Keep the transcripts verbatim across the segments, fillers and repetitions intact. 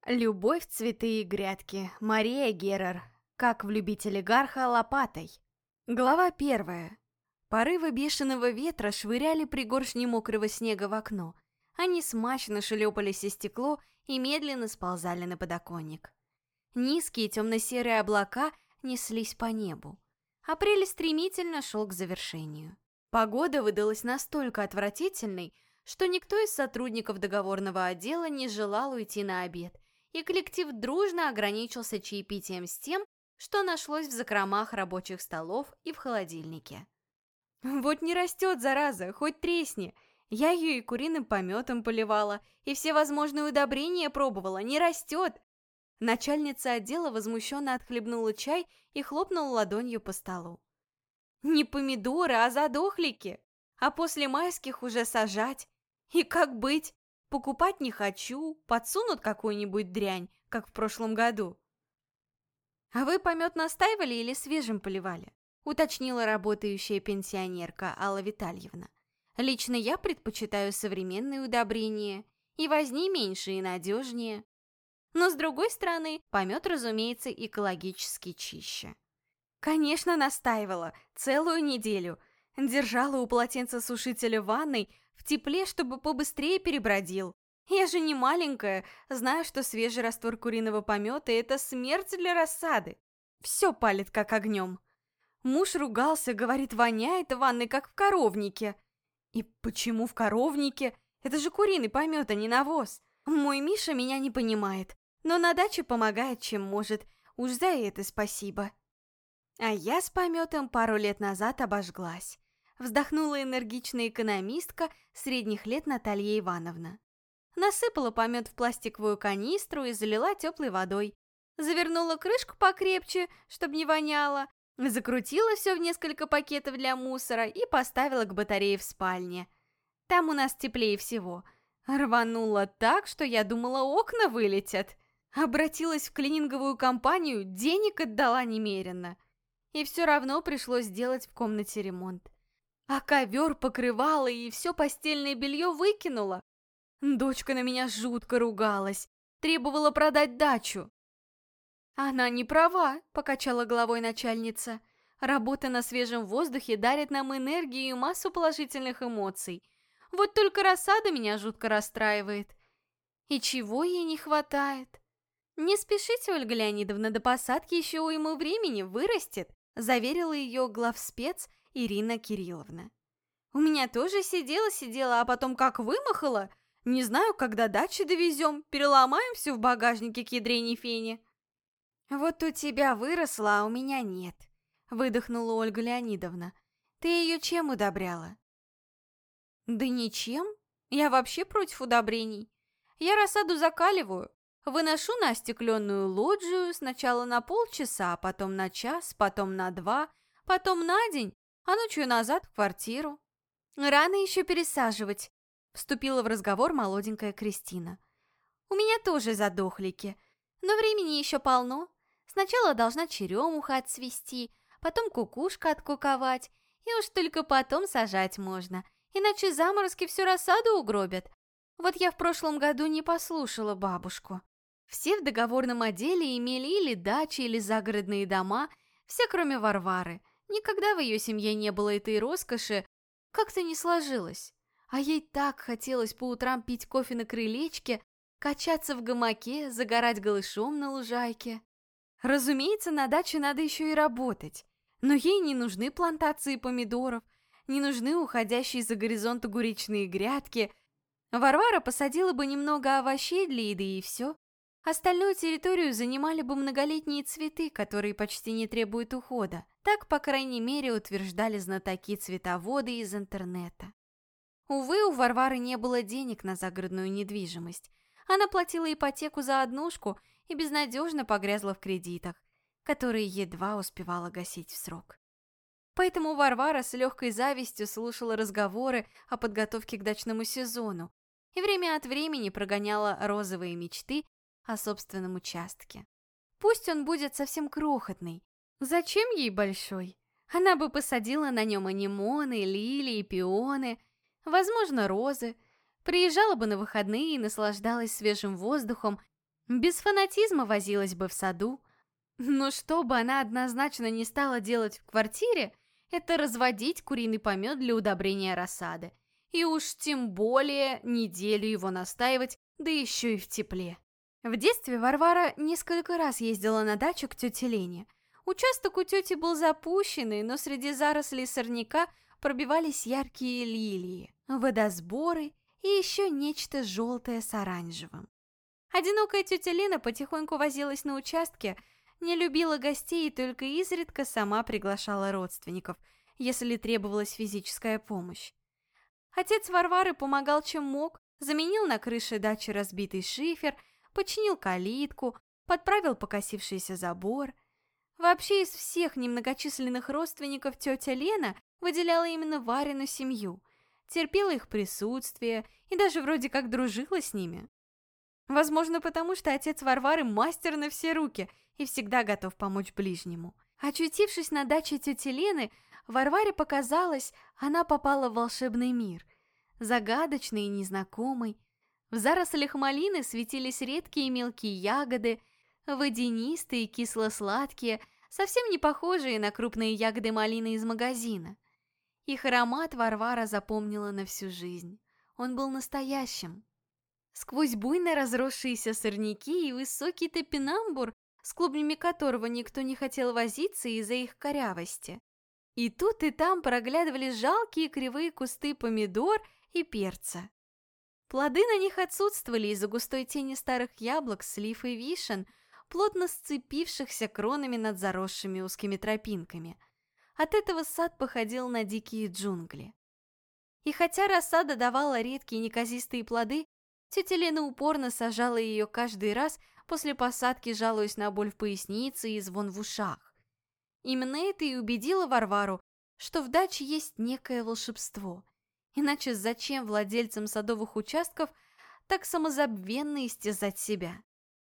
Любовь, цветы и грядки. Мария Герер. Как влюбить олигарха лопатой. Глава первая. Порывы бешеного ветра швыряли пригоршни мокрого снега в окно. Они смачно шлепались о стекло и медленно сползали на подоконник. Низкие темно-серые облака неслись по небу. Апрель стремительно шел к завершению. Погода выдалась настолько отвратительной, что никто из сотрудников договорного отдела не желал уйти на обед, и коллектив дружно ограничился чаепитием с тем, что нашлось в закромах рабочих столов и в холодильнике. Вот не растет, зараза, хоть тресни. Я ее и куриным пометом поливала, и все возможные удобрения пробовала, не растет. Начальница отдела возмущенно отхлебнула чай и хлопнула ладонью по столу. Не помидоры, а задохлики. А после майских уже сажать. И как быть? Покупать не хочу, подсунут какую-нибудь дрянь, как в прошлом году. «А вы помет настаивали или свежим поливали?» — уточнила работающая пенсионерка Алла Витальевна. «Лично я предпочитаю современные удобрения, и возни меньше, и надежнее. Но, с другой стороны, помет, разумеется, экологически чище». Конечно, настаивала, целую неделю. Держала у полотенцесушителя в ванной, в тепле, чтобы побыстрее перебродил. Я же не маленькая, знаю, что свежий раствор куриного помета – это смерть для рассады. Все палит как огнем. Муж ругался, говорит, воняет в ванной, как в коровнике. И почему в коровнике? Это же куриный помет, а не навоз. Мой Миша меня не понимает, но на даче помогает, чем может. Уж за это спасибо. А я с пометом пару лет назад обожглась. Вздохнула энергичная экономистка средних лет Наталья Ивановна. Насыпала помет в пластиковую канистру и залила теплой водой. Завернула крышку покрепче, чтобы не воняло. Закрутила все в несколько пакетов для мусора и поставила к батарее в спальне. Там у нас теплее всего. Рванула так, что я думала, окна вылетят. Обратилась в клининговую компанию, денег отдала немерено. И все равно пришлось сделать в комнате ремонт. А ковер, покрывало и все постельное белье выкинула. Дочка на меня жутко ругалась, требовала продать дачу. Она не права, покачала головой начальница. Работа на свежем воздухе дарит нам энергию и массу положительных эмоций. Вот только рассада меня жутко расстраивает. И чего ей не хватает? Не спешите, Ольга Леонидовна, до посадки еще уйму времени, вырастет, заверила ее главспец Ирина Кирилловна. У меня тоже сидела-сидела, а потом как вымахала. Не знаю, когда дачи довезем, переломаем все в багажнике к ядрене фене. Вот у тебя выросла, а у меня нет, выдохнула Ольга Леонидовна. Ты ее чем удобряла? Да ничем. Я вообще против удобрений. Я рассаду закаливаю. Выношу на остекленную лоджию сначала на полчаса, потом на час, потом на два, потом на день, а ночью назад в квартиру. Рано еще пересаживать, вступила в разговор молоденькая Кристина. У меня тоже задохлики, но времени еще полно. Сначала должна черемуха отцвести, потом кукушка откуковать, и уж только потом сажать можно, иначе заморозки всю рассаду угробят. Вот я в прошлом году не послушала бабушку. Все в договорном отделе имели или дачи, или загородные дома, все кроме Варвары. Никогда в ее семье не было этой роскоши, как-то не сложилось. А ей так хотелось по утрам пить кофе на крылечке, качаться в гамаке, загорать голышом на лужайке. Разумеется, на даче надо еще и работать, но ей не нужны плантации помидоров, не нужны уходящие за горизонт огуречные грядки. Варвара посадила бы немного овощей для еды и все. Остальную территорию занимали бы многолетние цветы, которые почти не требуют ухода. Так, по крайней мере, утверждали знатоки-цветоводы из интернета. Увы, у Варвары не было денег на загородную недвижимость. Она платила ипотеку за однушку и безнадежно погрязла в кредитах, которые едва успевала гасить в срок. Поэтому Варвара с легкой завистью слушала разговоры о подготовке к дачному сезону и время от времени прогоняла розовые мечты о собственном участке. Пусть он будет совсем крохотный. Зачем ей большой? Она бы посадила на нем анемоны, лилии, пионы, возможно, розы, приезжала бы на выходные и наслаждалась свежим воздухом, Без фанатизма возилась бы в саду. Но что бы она однозначно не стала делать в квартире, это разводить куриный помет для удобрения рассады. И уж тем более неделю его настаивать, да еще и в тепле. В детстве Варвара несколько раз ездила на дачу к тете Лене. Участок у тети был запущенный, но среди зарослей сорняка пробивались яркие лилии, водосборы и еще нечто желтое с оранжевым. Одинокая тетя Лена потихоньку возилась на участке, не любила гостей и только изредка сама приглашала родственников, если требовалась физическая помощь. Отец Варвары помогал чем мог, заменил на крыше дачи разбитый шифер, починил калитку, подправил покосившийся забор. Вообще из всех немногочисленных родственников тетя Лена выделяла именно Варину семью, терпела их присутствие и даже вроде как дружила с ними. Возможно, потому что отец Варвары мастер на все руки и всегда готов помочь ближнему. Очутившись на даче тети Лены, Варваре показалось, она попала в волшебный мир, загадочный и незнакомый. В зарослях малины светились редкие мелкие ягоды, водянистые, кисло-сладкие, совсем не похожие на крупные ягоды малины из магазина. Их аромат Варвара запомнила на всю жизнь. Он был настоящим. Сквозь буйно разросшиеся сорняки и высокий топинамбур, с клубнями которого никто не хотел возиться из-за их корявости. И тут и там проглядывали жалкие кривые кусты помидор и перца. Плоды на них отсутствовали из-за густой тени старых яблок, слив и вишен, плотно сцепившихся кронами над заросшими узкими тропинками. От этого сад походил на дикие джунгли. И хотя рассада давала редкие неказистые плоды, тетя Лена упорно сажала ее каждый раз после посадки, жалуясь на боль в пояснице и звон в ушах. Именно это и убедило Варвару, что в даче есть некое волшебство. Иначе зачем владельцам садовых участков так самозабвенно истязать себя?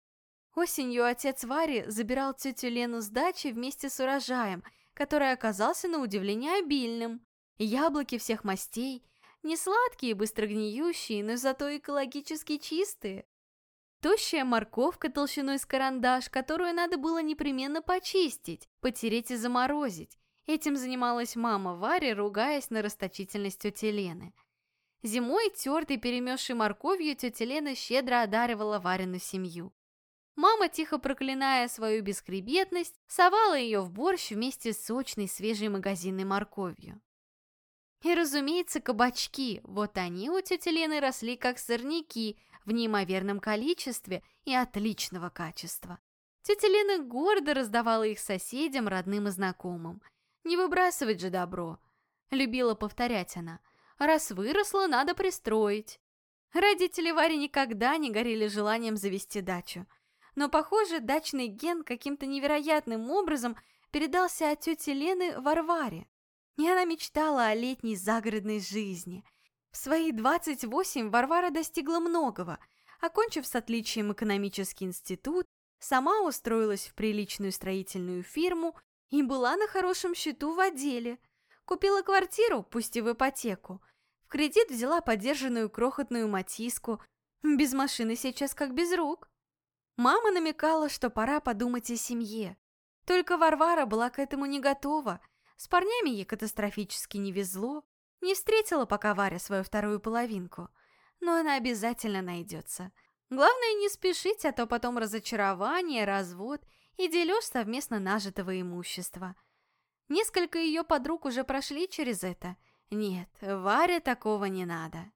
Осенью отец Вари забирал тетю Лену с дачи вместе с урожаем, который оказался на удивление обильным. Яблоки всех мастей, не сладкие и быстро гниющие, но зато экологически чистые. Тощая морковка толщиной с карандаш, которую надо было непременно почистить, потереть и заморозить. Этим занималась мама Вари, ругаясь на расточительность тети Лены. Зимой тертой перемерзшей морковью тетя Лена щедро одаривала Варину семью. Мама, тихо проклиная свою бесхребетность, совала ее в борщ вместе с сочной свежей магазинной морковью. И, разумеется, кабачки, вот они у тети Лены росли как сорняки в неимоверном количестве и отличного качества. Тетя Лена гордо раздавала их соседям, родным и знакомым. «Не выбрасывать же добро», — любила повторять она. «Раз выросло, надо пристроить». Родители Вари никогда не горели желанием завести дачу. Но, похоже, дачный ген каким-то невероятным образом передался от тети Лены Варваре. И она мечтала о летней загородной жизни. В свои двадцать восемь Варвара достигла многого. Окончив с отличием экономический институт, сама устроилась в приличную строительную фирму и была на хорошем счету в отделе. Купила квартиру, пусть и в ипотеку. В кредит взяла подержанную крохотную матиску. Без машины сейчас как без рук. Мама намекала, что пора подумать о семье. Только Варвара была к этому не готова. С парнями ей катастрофически не везло. Не встретила пока Варя свою вторую половинку. Но она обязательно найдется. Главное не спешить, а то потом разочарование, развод и дележ совместно нажитого имущества. Несколько ее подруг уже прошли через это. Нет, Варе такого не надо.